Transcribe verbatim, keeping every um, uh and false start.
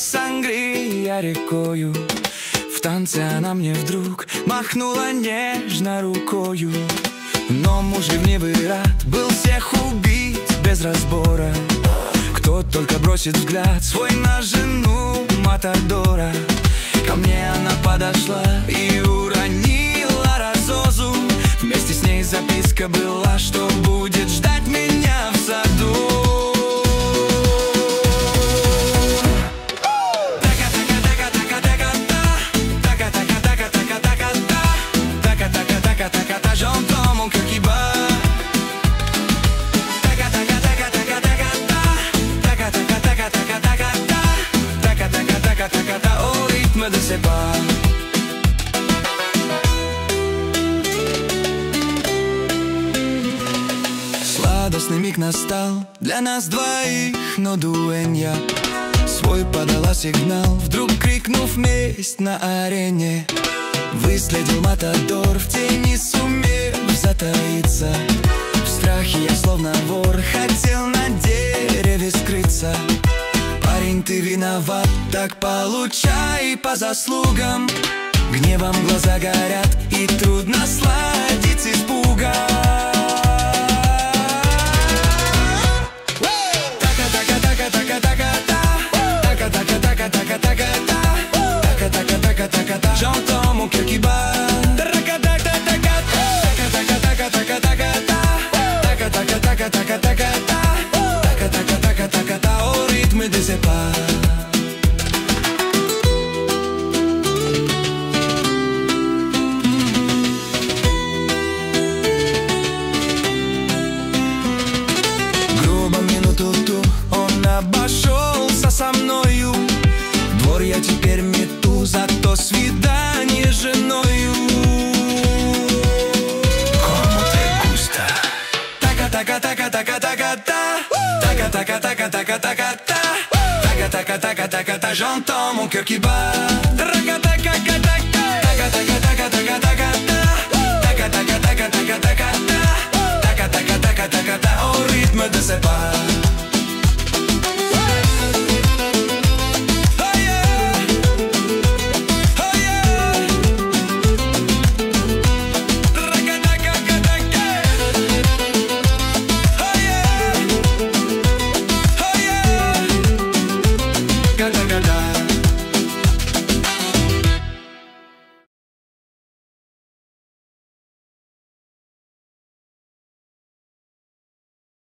сангрия рекою. В танце она мне вдруг махнула нежно рукою. Но мужественный рад был всех убить без разбора. Кто только бросит взгляд свой на жену Матадора. Ко мне она подошла и уронила розозу. Вместе с ней записка была, что будет ждать меня в саду. J'entends mon cœur qui bat. Taka taka taka taka taka ta. Taka taka taka taka taka ta. Taka taka taka taka ta. Au rythme de ses pas. Сладостный миг настал для нас двоих, но дуэнья свой подала сигнал, вдруг крикнув месть на арене. Выследил Матадор в тени, сумев затаиться. В страхе я словно вор хотел на дереве скрыться. Парень, ты виноват, так получай по заслугам. Гневом глаза горят и трудно сладить испугом. J'entends mon cœur qui bat. Au rythme de ses pas. Грубо минуту ту он обошелся со мною. Двор я теперь мету, зато свидание с женою. Como te gusta. Така така така така така та. Така така така така така та. Така така така така та. J'entends mon cœur qui bat. Така така така така.